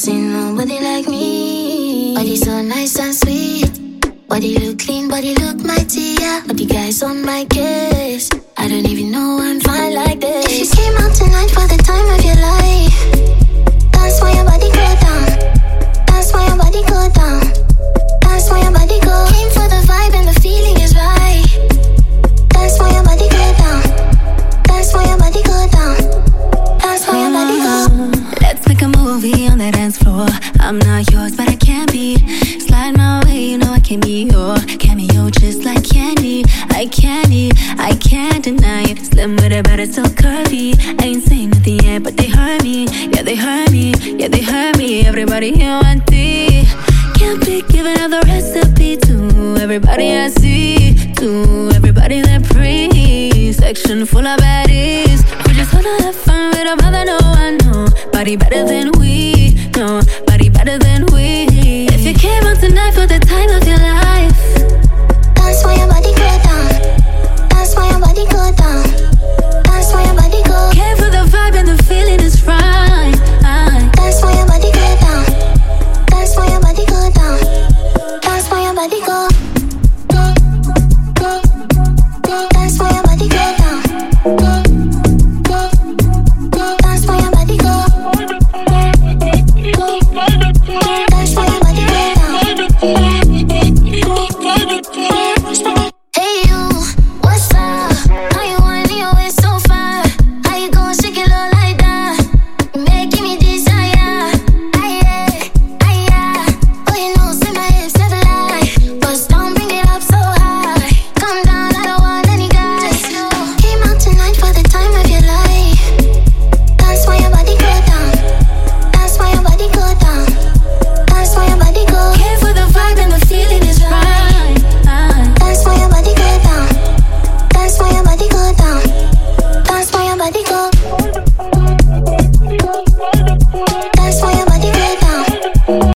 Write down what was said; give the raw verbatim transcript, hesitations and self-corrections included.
seen nobody like me. Body so nice and sweet. Body look clean, body look mighty, yeah. But the guys on my case, I don't even know I'm fine like this. If you came out tonight for the time of your life, that's why your body go down. That's why your body go down. That's why your body go. Came for the vibe and the feeling is right. That's why your body go down. That's why your body go down. That's why your body go. Let's make a movie on the dance floor. I'm not yours, but I can't be. Slide my way, you know I can be your cameo just like candy. I candy, I can't deny it. Slim with a better, still curvy. I ain't saying nothing yet, but they heard me. Yeah, they heard me. Yeah, they heard me. Everybody here want tea. Can't be giving out the recipe to everybody I see. To everybody that praise. Section full of baddies. We just wanna have fun with a mother, no one know. Body better than we, no. Body better than we. If you came out tonight for the time